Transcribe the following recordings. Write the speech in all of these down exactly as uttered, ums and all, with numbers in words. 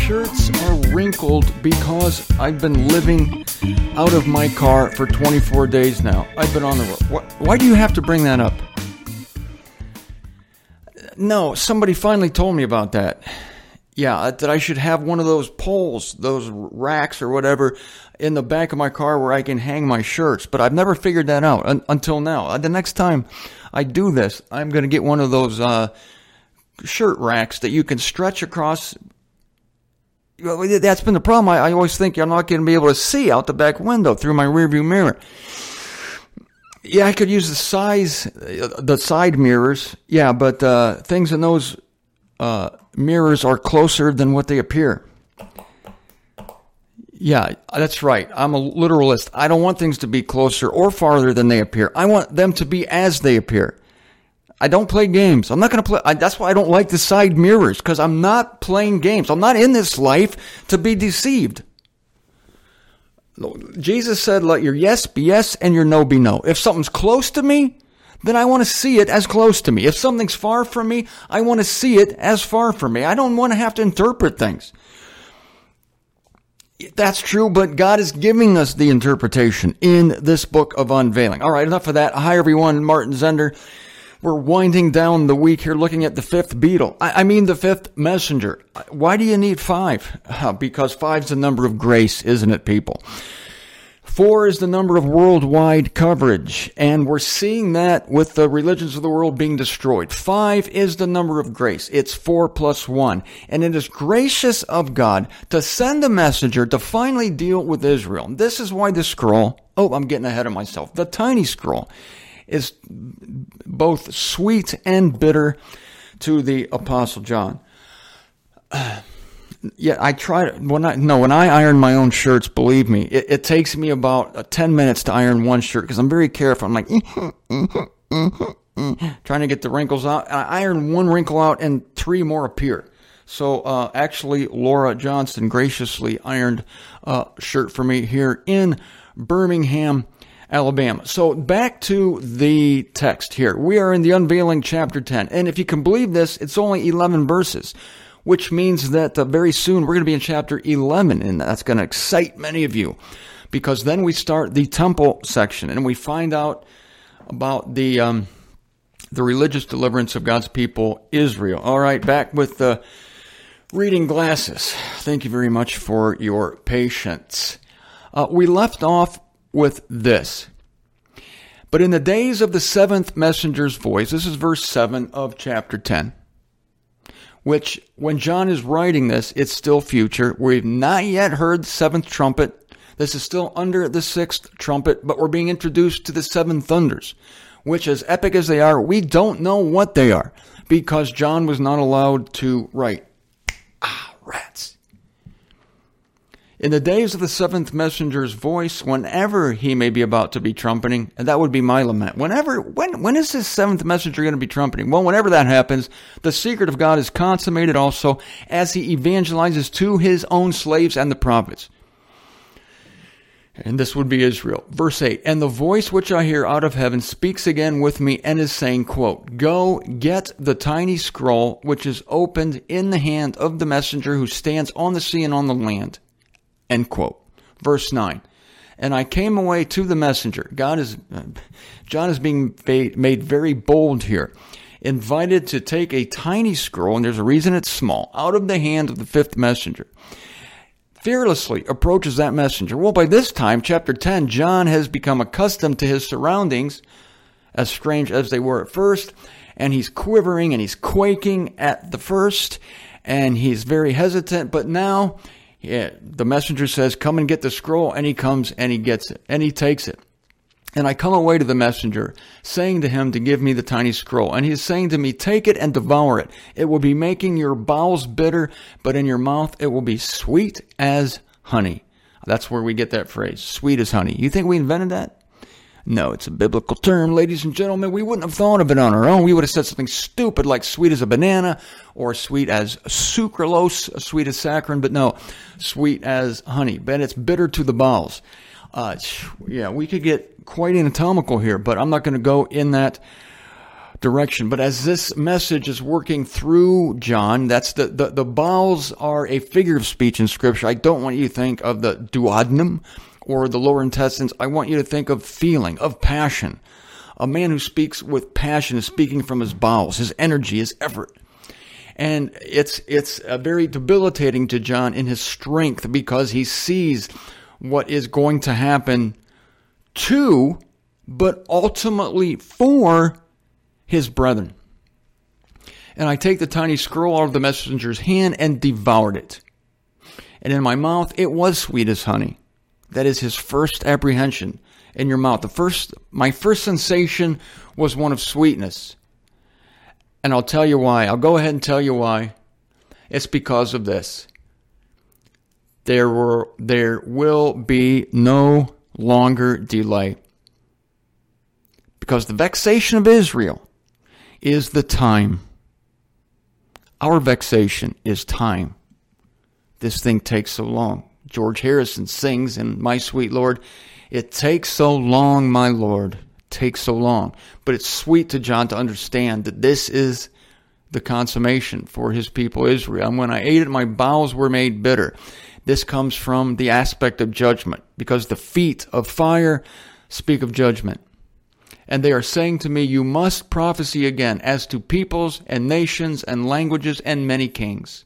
shirts are wrinkled because I've been living out of my car for twenty-four days now. I've been on the road. Why do you have to bring that up? No, somebody finally told me about that. Yeah, that I should have one of those poles, those racks or whatever, in the back of my car where I can hang my shirts. But I've never figured that out un- until now. The next time I do this, I'm going to get one of those uh, shirt racks that you can stretch across. That's been the problem. I, I always think I'm not going to be able to see out the back window through my rearview mirror. Yeah, I could use the size, the side mirrors. Yeah, but uh, things in those uh, mirrors are closer than what they appear. Yeah, that's right. I'm a literalist. I don't want things to be closer or farther than they appear. I want them to be as they appear. I don't play games. I'm not going to play. I, that's why I don't like the side mirrors, because I'm not playing games. I'm not in this life to be deceived. Jesus said, let your yes be yes and your no be no. If something's close to me, then I want to see it as close to me. If something's far from me, I want to see it as far from me. I don't want to have to interpret things. That's true, but God is giving us the interpretation in this book of unveiling. All right, enough of that. Hi, everyone. Martin Zender. We're winding down the week here looking at the fifth beetle. I, I mean the fifth messenger. Why do you need five? Uh, because five's the number of grace, isn't it, people? Four is the number of worldwide coverage, and we're seeing that with the religions of the world being destroyed. Five is the number of grace. It's four plus one. And it is gracious of God to send a messenger to finally deal with Israel. This is why the scroll, oh, I'm getting ahead of myself, the tiny scroll, is both sweet and bitter to the Apostle John. Uh, yeah, I try to, when I, no, when I iron my own shirts, believe me, it, it takes me about uh, ten minutes to iron one shirt because I'm very careful. I'm like, trying to get the wrinkles out. I iron one wrinkle out and three more appear. So, uh, actually, Laura Johnston graciously ironed a shirt for me here in Birmingham, Alabama. So back to the text here. We are in the Unveiling chapter ten. And if you can believe this, it's only eleven verses, which means that uh, very soon we're going to be in chapter eleven. And that's going to excite many of you because then we start the temple section and we find out about the, um, the religious deliverance of God's people, Israel. All right, back with the reading glasses. Thank you very much for your patience. Uh, we left off with this. But in the days of the seventh messenger's voice, this is verse seven of chapter ten, which when John is writing this, it's still future. We've not yet heard the seventh trumpet. This is still under the sixth trumpet, but we're being introduced to the seven thunders, which as epic as they are, we don't know what they are because John was not allowed to write. Ah, rats. In the days of the seventh messenger's voice, whenever he may be about to be trumpeting, and that would be my lament. Whenever, when, when is this seventh messenger going to be trumpeting? Well, whenever that happens, the secret of God is consummated also as he evangelizes to his own slaves and the prophets. And this would be Israel. Verse eight, and the voice which I hear out of heaven speaks again with me and is saying, quote, go get the tiny scroll which is opened in the hand of the messenger who stands on the sea and on the land. End quote. Verse nine. And I came away to the messenger. God is, uh, John is being made very bold here. Invited to take a tiny scroll, and there's a reason it's small, out of the hand of the fifth messenger. Fearlessly approaches that messenger. Well, by this time, chapter ten, John has become accustomed to his surroundings, as strange as they were at first, and he's quivering and he's quaking at the first, and he's very hesitant, but now yeah, the messenger says, come and get the scroll, and he comes and he gets it, and he takes it. And I come away to the messenger, saying to him to give me the tiny scroll. And he is saying to me, take it and devour it. It will be making your bowels bitter, but in your mouth it will be sweet as honey. That's where we get that phrase, sweet as honey. You think we invented that? No, it's a biblical term, ladies and gentlemen. We wouldn't have thought of it on our own. We would have said something stupid like sweet as a banana or sweet as sucralose, sweet as saccharin, but no, sweet as honey. But it's bitter to the bowels. Uh, yeah, we could get quite anatomical here, but I'm not going to go in that direction. But as this message is working through John, that's the, the, the bowels are a figure of speech in Scripture. I don't want you to think of the duodenum or the lower intestines. I want you to think of feeling, of passion. A man who speaks with passion is speaking from his bowels, his energy, his effort. And it's it's uh, very debilitating to John in his strength because he sees what is going to happen to, but ultimately for, his brethren. And I take the tiny scroll out of the messenger's hand and devoured it. And in my mouth it was sweet as honey. That is his first apprehension in your mouth. The first, my first sensation was one of sweetness. And I'll tell you why. I'll go ahead and tell you why. It's because of this. There were, there will be no longer delay. Because the vexation of Israel is the time. Our vexation is time. This thing takes so long. George Harrison sings in My Sweet Lord, it takes so long, my Lord, takes so long. But it's sweet to John to understand that this is the consummation for his people Israel. And when I ate it, my bowels were made bitter. This comes from the aspect of judgment, because the feet of fire speak of judgment. And they are saying to me, you must prophesy again as to peoples and nations and languages and many kings.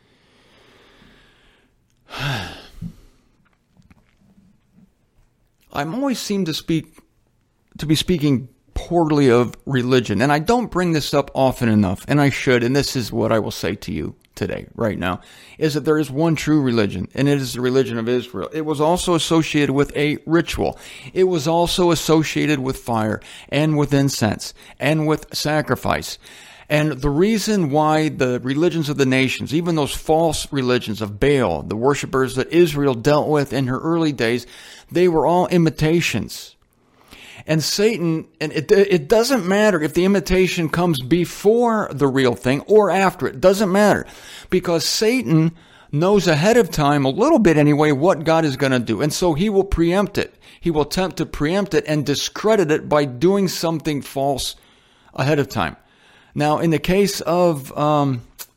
I'm always seem to speak, to be speaking poorly of religion. And I don't bring this up often enough, and I should, and this is what I will say to you today, right now, is that there is one true religion, and it is the religion of Israel. It was also associated with a ritual. It was also associated with fire and with incense and with sacrifice. And the reason why the religions of the nations, even those false religions of Baal, the worshipers that Israel dealt with in her early days, they were all imitations. And Satan, and it, it doesn't matter if the imitation comes before the real thing or after it. Doesn't matter. Because Satan knows ahead of time, a little bit anyway, what God is going to do. And so he will preempt it. He will attempt to preempt it and discredit it by doing something false ahead of time. Now, in the case of, um,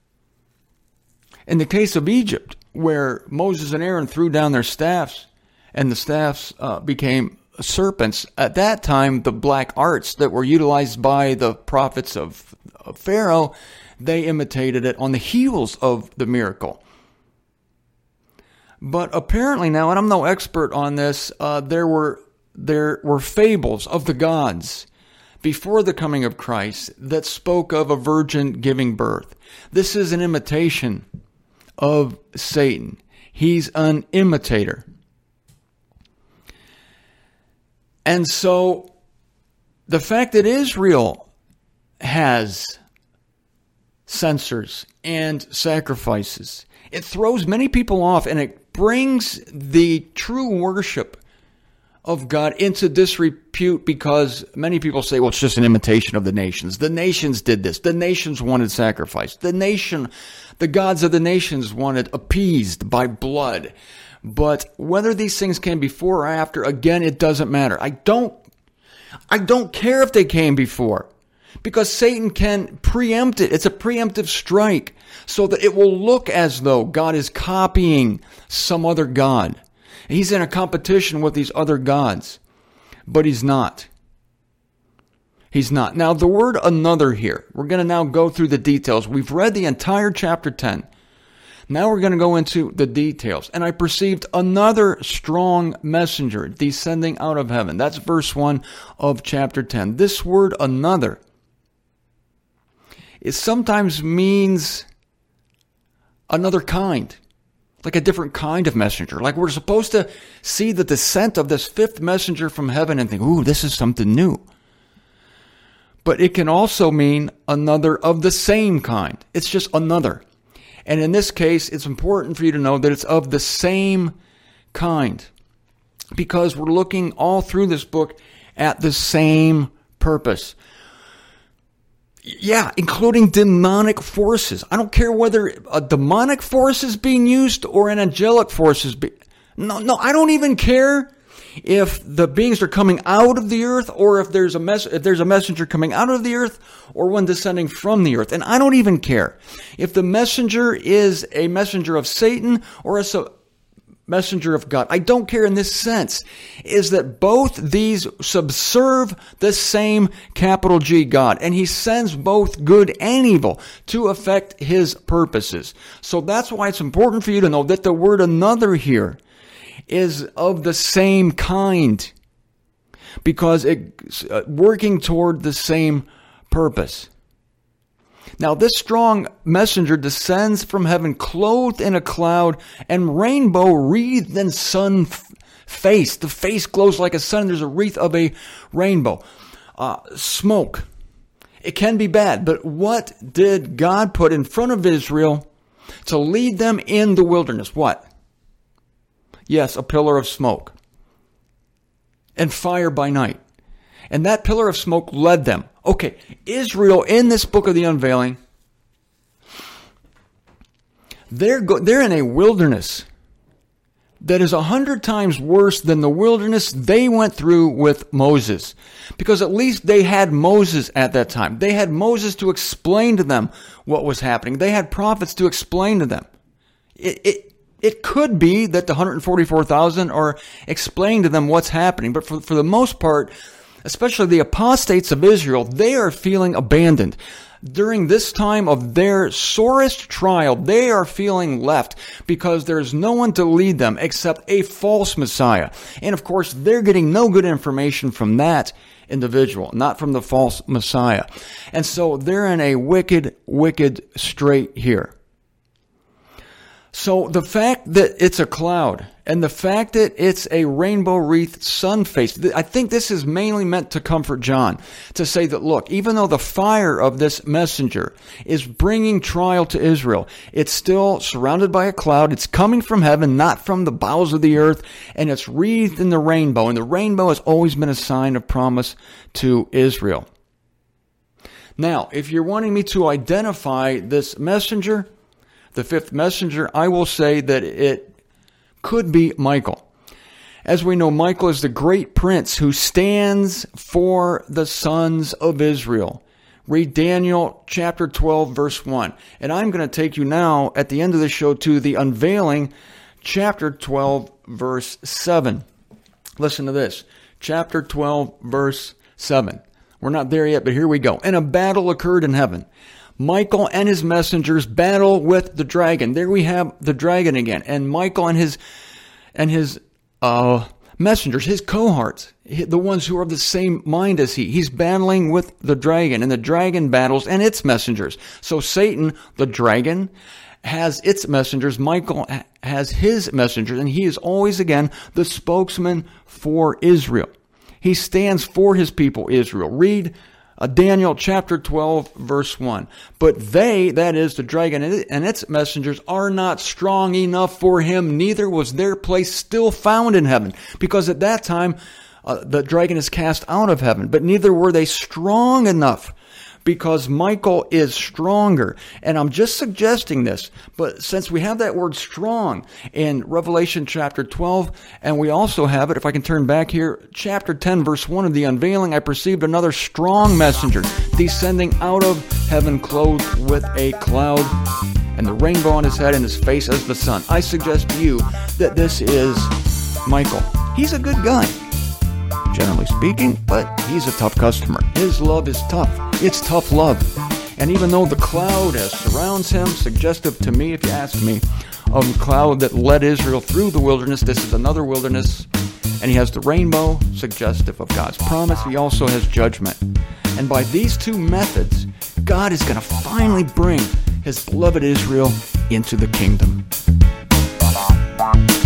in the case of Egypt, where Moses and Aaron threw down their staffs, and the staffs uh, became serpents, at that time, the black arts that were utilized by the prophets of, of Pharaoh, they imitated it on the heels of the miracle. But apparently now, and I'm no expert on this, uh, there were there were fables of the gods before the coming of Christ that spoke of a virgin giving birth. This is an imitation of Satan. He's an imitator. And so the fact that Israel has censers and sacrifices, it throws many people off, and it brings the true worship of God into disrepute, because many people say, well, it's just an imitation of the nations. The nations did this. The nations wanted sacrifice. The nation, the gods of the nations wanted appeased by blood. But whether these things came before or after, again, it doesn't matter. I don't, I don't care if they came before, because Satan can preempt it. It's a preemptive strike so that it will look as though God is copying some other god. He's in a competition with these other gods, but he's not. He's not. Now, the word another here, we're going to now go through the details. We've read the entire chapter ten. Now we're going to go into the details. And I perceived another strong messenger descending out of heaven. That's verse one of chapter ten. This word another, it sometimes means another kind, like a different kind of messenger. Like we're supposed to see the descent of this fifth messenger from heaven and think, ooh, this is something new. But it can also mean another of the same kind. It's just another. And in this case, it's important for you to know that it's of the same kind, because we're looking all through this book at the same purpose. Yeah, including demonic forces. I don't care whether a demonic force is being used or an angelic force is being... No, no, I don't even care if the beings are coming out of the earth, or if there's a mess, if there's a messenger coming out of the earth, or one descending from the earth. And I don't even care if the messenger is a messenger of Satan or a messenger of God. I don't care in this sense, is that both these subserve the same capital G God, and he sends both good and evil to effect his purposes. So that's why it's important for you to know that the word another here is of the same kind, because it's uh, working toward the same purpose. Now, this strong messenger descends from heaven clothed in a cloud and rainbow wreathed in sun face. The face glows like a sun. There's a wreath of a rainbow. Uh, smoke. It can be bad, but what did God put in front of Israel to lead them in the wilderness? What? Yes, a pillar of smoke and fire by night. And that pillar of smoke led them. Okay, Israel in this book of the unveiling, they're go- they're in a wilderness that is a hundred times worse than the wilderness they went through with Moses. Because at least they had Moses at that time. They had Moses to explain to them what was happening. They had prophets to explain to them. It, it, it could be that the one hundred forty-four thousand are explaining to them what's happening. But for, for the most part, especially the apostates of Israel, they are feeling abandoned. During this time of their sorest trial, they are feeling left because there's no one to lead them except a false Messiah. And of course, they're getting no good information from that individual, not from the false Messiah. And so they're in a wicked, wicked strait here. So the fact that it's a cloud and the fact that it's a rainbow-wreathed sun face, I think this is mainly meant to comfort John, to say that, look, even though the fire of this messenger is bringing trial to Israel, it's still surrounded by a cloud. It's coming from heaven, not from the bowels of the earth, and it's wreathed in the rainbow. And the rainbow has always been a sign of promise to Israel. Now, if you're wanting me to identify this messenger, the fifth messenger, I will say that it could be Michael. As we know, Michael is the great prince who stands for the sons of Israel. Read Daniel chapter twelve, verse one. And I'm going to take you now at the end of the show to the unveiling, chapter twelve, verse seven. Listen to this. Chapter twelve, verse seven. We're not there yet, but here we go. And a battle occurred in heaven. Michael and his messengers battle with the dragon. There we have the dragon again. And Michael and his and his uh, messengers, his cohorts, the ones who are of the same mind as he. He's battling with the dragon, and the dragon battles and its messengers. So Satan, the dragon, has its messengers. Michael has his messengers, and he is always again the spokesman for Israel. He stands for his people, Israel. Read Uh, Daniel chapter twelve, verse one. But they, that is the dragon and its messengers, are not strong enough for him, neither was their place still found in heaven. Because at that time, uh, the dragon is cast out of heaven. But neither were they strong enough, because Michael is stronger. And I'm just suggesting this, but since we have that word strong in Revelation chapter twelve, and we also have it, if I can turn back here, chapter ten, verse one of the unveiling, I perceived another strong messenger descending out of heaven clothed with a cloud, and the rainbow on his head and his face as the sun. I suggest to you that this is Michael. He's a good guy, generally speaking, but he's a tough customer. His love is tough. It's tough love. And even though the cloud as surrounds him, suggestive to me, if you ask me, of the cloud that led Israel through the wilderness, this is another wilderness. And he has the rainbow, suggestive of God's promise. He also has judgment. And by these two methods, God is going to finally bring his beloved Israel into the kingdom.